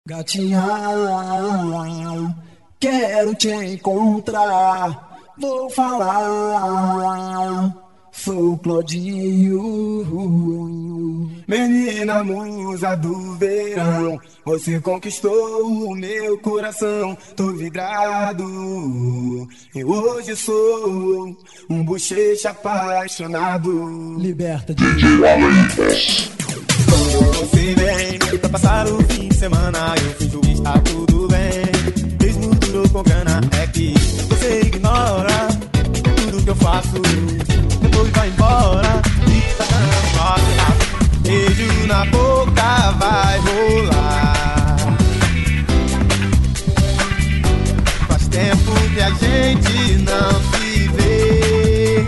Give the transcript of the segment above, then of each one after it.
Gatinha, quero te encontrar. Vou falar, sou Claudinho. Menina musa do verão, você conquistou o meu coração. Tô vidrado, eu hoje sou um bochecha apaixonado. Liberta de quando você vem pra passar o fim de semana, eu finjo que está tudo bem. Mesmo duro com grana, é que você ignora tudo que eu faço, depois vai embora. Beijo na boca vai rolar. Faz tempo que a gente não se vê.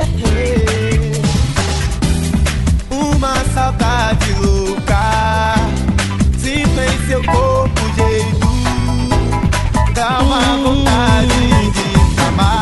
Uma saudade louca, sinto em seu corpo o jeito, dá uma vontade de amar.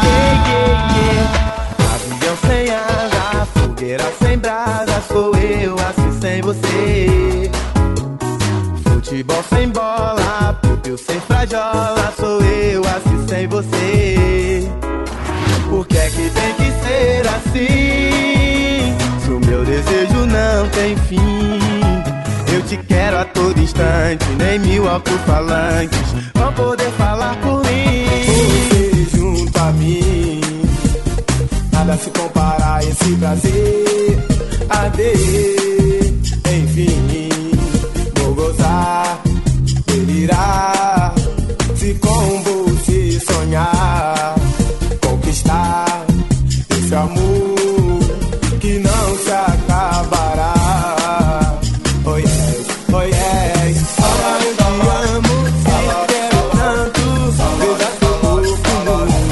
Avião sem asa, fogueira sem brasa, sou eu assim sem você. Futebol sem bola, pupil sem frajola, sou eu assim sem você. Por que é que tem que ser assim? Se o meu desejo não tem fim, eu te quero a todo instante, nem 1000 alto-falantes vão poder falar por mim. Você junto a mim, nada se compara a esse prazer. Adeus, enfim, vou gozar, delirar, se com você sonhar, conquistar esse amor que não se acabará. Oh yes, oh yes, fala eu te amo, te quero tanto, veja seu corpo nu.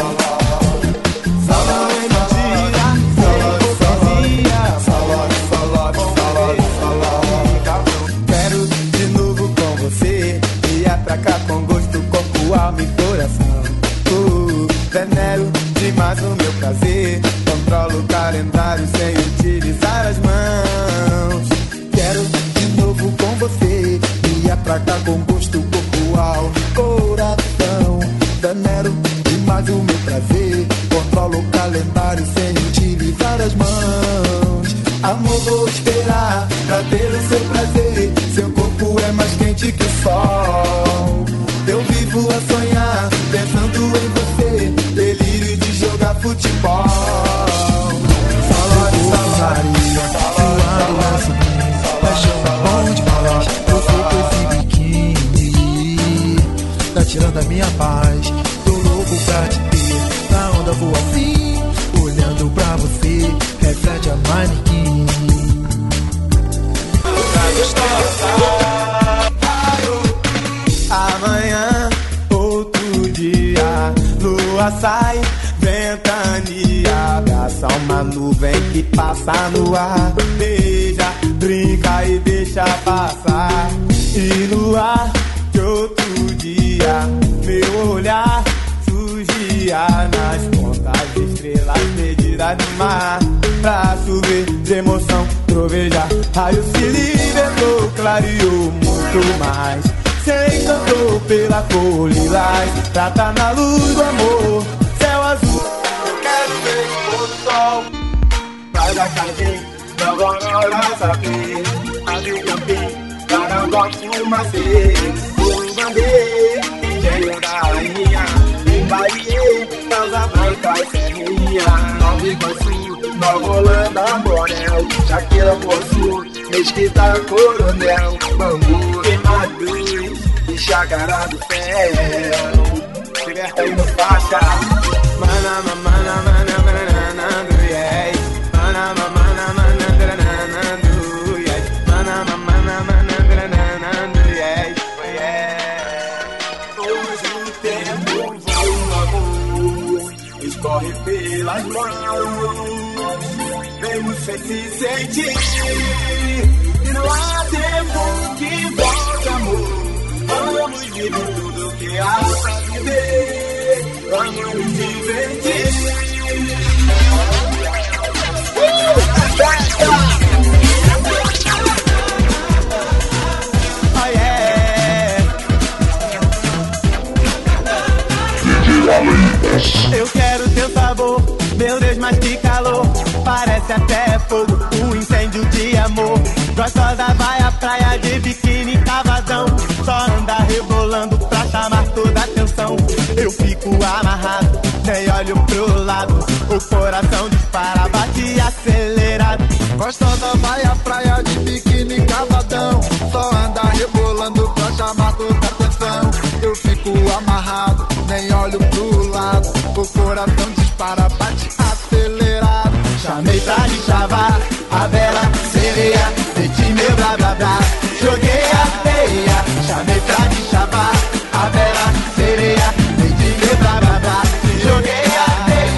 Só não é mentira, sem hipocrisia, quero de novo com você, e atracar com gosto, corpo, alma e coração. Venero demais o meu prazer, controlo o calendário sem utilizar as mãos. Quero de novo com você, e atracar com gosto, corpo, alma e coração. Venero demais o meu prazer, controlo o calendário sem utilizar as mãos. Amor, vou esperar pra ter o seu prazer, seu corpo é mais quente que o sol. Eu vivo a sonhar, pensando em você, delírio de jogar futebol. Saudade, Maria, suando nosso bem, paixão bom demais. Você com esse biquíni tá tirando a minha paz. Tô louco pra te ter, na onda vou assim, olhando pra você, reflete a manequim. Amanhã, outro dia, lua sai, ventania, abraça uma nuvem que passa no ar. Beija, brinca e deixa passar. E no ar de outro dia, meu olhar surgia nas pontas de estrelas perdidas no mar. Pra chover de emoção, trovejar, raio se libertou, clareou muito mais. Se encantou pela cor lilás, trata na luz do amor, céu azul. Eu quero ver o pôr do sol, faz a casinha, não vou saber. Abre o campinho, carangote fumacê. Fui bandeira, engenho da rainha. Em Bahia, causa branca e serrinha. Nova Iguaçu, Nova Holanda, Borel. Jaqueira, Poçu, Mesquita, Coronel. Bangu, Queimaduz e Chacará do Ferro. Liberta aí no faixa. Mana, mana, mana, mana, yes. Mana, mana, mana, mana, yes. Mana, mana, mana, mana, yes. Hoje o tempo voa, amor, escorre pelas mãos. Vem você se sentir, e não há tempo que volte, amor. Vamos viver tudo que há pra viver. Vamos nos divertir. Oh yeah. Eu quero teu sabor, meu Deus, mas que calor. Parece até fogo, um incêndio de amor. Gostosa vai à praia de biquíni cavadão. Só anda rebolando pra chamar toda a atenção. Eu fico amarrado, nem olho pro lado. O coração dispara, bate acelerado. Gostosa vai à praia de biquíni cavadão. Só anda rebolando pra chamar toda a atenção. Eu fico amarrado, nem olho pro lado. O coração dispara, bate acelerado. Chamei pra deschavar a bela sereia, meti meu blá blá blá, joguei a teia. Chamei pra deschavar a bela sereia, meti meu blá blá blá, joguei a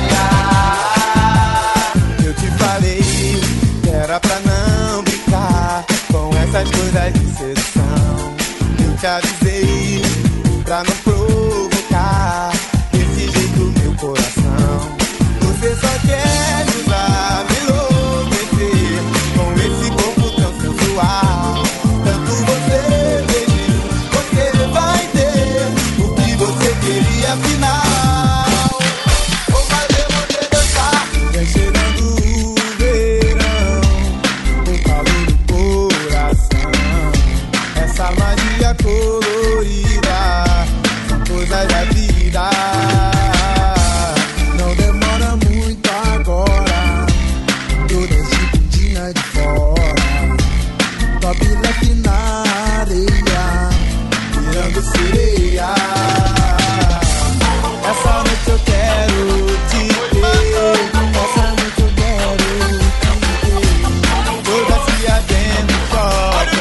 teia. Eu te falei que era pra não brincar com essas coisas de sedução. Eu te avisei pra não provocar desse jeito meu coração. Você só quer me usar, me enlouquecer com esse corpo tão sensual. Tanto você pediu, você vai ter o que você queria afinal. Vou fazer você dançar. Vem chegando o verão, com calor no coração. Essa magia colorida são coisas da vida. Não demora muito agora. Toda esse bundinha de fora. Top left na areia, Virando sereia. Essa noite eu quero te ter. Essa noite eu quero te ter. Toda se adentro, toca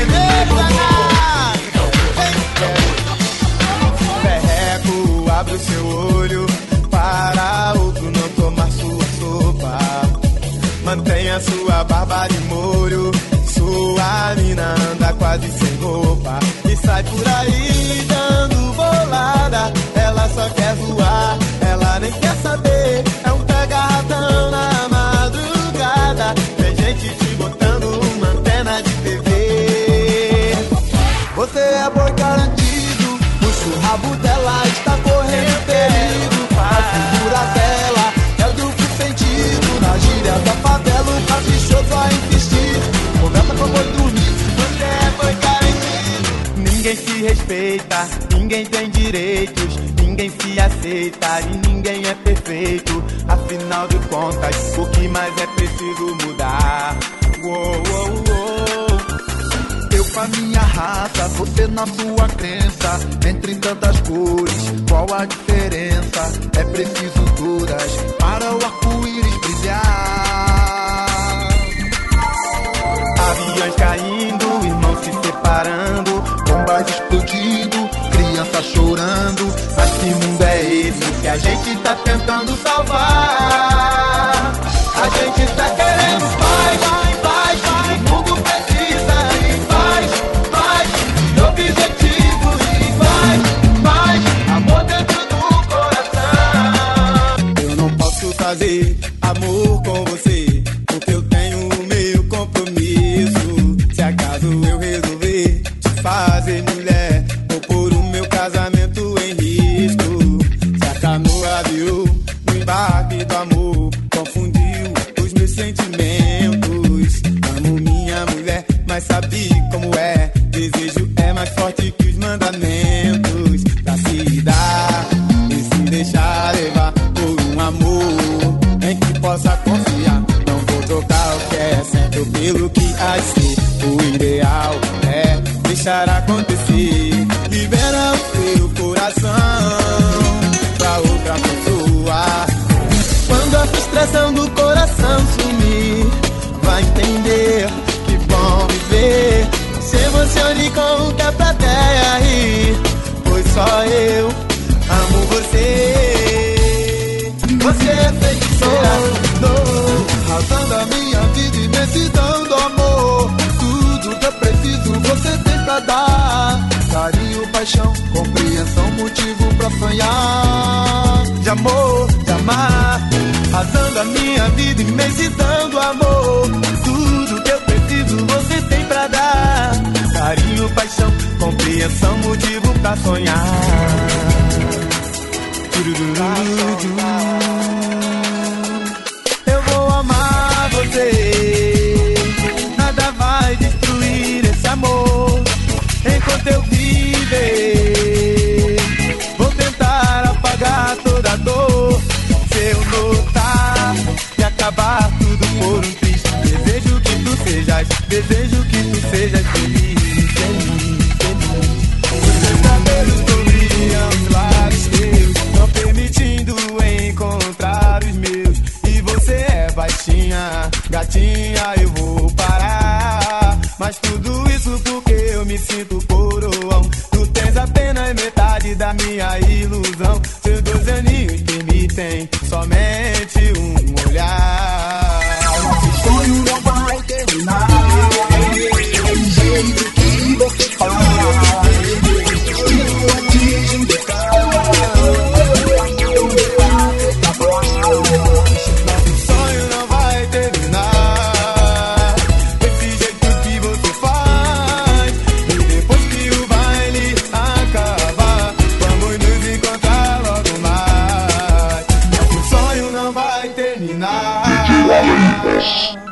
Ferreco, abre o seu olho para outro não tomar sua sopa. Mantenha sua barba de molho. Sua mina anda quase sem roupa e sai por aí dando bolada. Ela só quer zoar, ela nem quer saber. É um pega-ratão na madrugada. Tem gente te botando uma antena de TV. você é boi garantido. Puxa o rabo dela, está correndo perigo. A figura dela é o duplo sentido. Na gíria da favela, o caprichoso a insistir. Conversa com boi dormir, Você é boi garantido. Ninguém se respeita, ninguém tem direitos, ninguém se aceita e ninguém é perfeito. Afinal de contas, o que mais é preciso mudar? Uou, uou, uou. eu com a minha raça, você na sua crença. Entre tantas cores, qual a diferença? É preciso duras para o arco-íris brilhar. Aviões caindo, irmãos se separando, Bombas explodindo, crianças chorando. mas que mundo é esse que a gente tá tentando salvar? A gente tá querendo paz, paz, paz. O mundo precisa de paz, paz. De objetivo e paz, paz. Amor dentro do coração. Eu não posso fazer amor com você, porque eu tenho o meu compromisso. Se acaso eu resolver te fazer mulher, vou pôr o meu casamento em risco. Se a canoa virou no embarque do amor, confundiu os meus sentimentos. Amo minha mulher, mas sabe como é. Desejo é mais forte que os mandamentos. Pra se dar e se deixar levar por um amor em que possa confiar. Não vou trocar o que é certo pelo que há de ser. O ideal é deixar acontecer. Libera o seu coração pra outra pessoa. Quando a frustração do coração sumir, vai entender que bom viver. Se emocione com o que a plateia rir, pois só eu amo você. Você é feiticeira, Razão da minha vida, imensidão do amor. Tudo que eu preciso você tem pra dar. Carinho, paixão, compreensão, motivo pra sonhar. de amor, de amar. Razão da minha vida, imensidão do amor. Tudo que eu preciso você tem pra dar. Carinho, paixão, compreensão, motivo pra sonhar. Eu vou amar você, nada vai destruir esse amor. Enquanto eu viver, vou tentar apagar toda a dor. Se eu notar e acabar tudo por um triste, desejo que tu sejas feliz, feliz, feliz. Os teus cabelos cobriam os lábios teus, não permitindo encontrar os meus. E você é baixinha, gatinha, eu vou parar. Mas tudo isso porque eu me sinto coroão. Tu tens apenas metade da minha ilusão. Seus 12 aninhos permitem somente um olhar. Nosso sonho não vai terminar. Do jeito que você faz, eu atinge um Nosso sonho não vai terminar desse jeito que você faz. E depois que o baile acabar, vamos nos encontrar logo mais. Nosso sonho não vai terminar.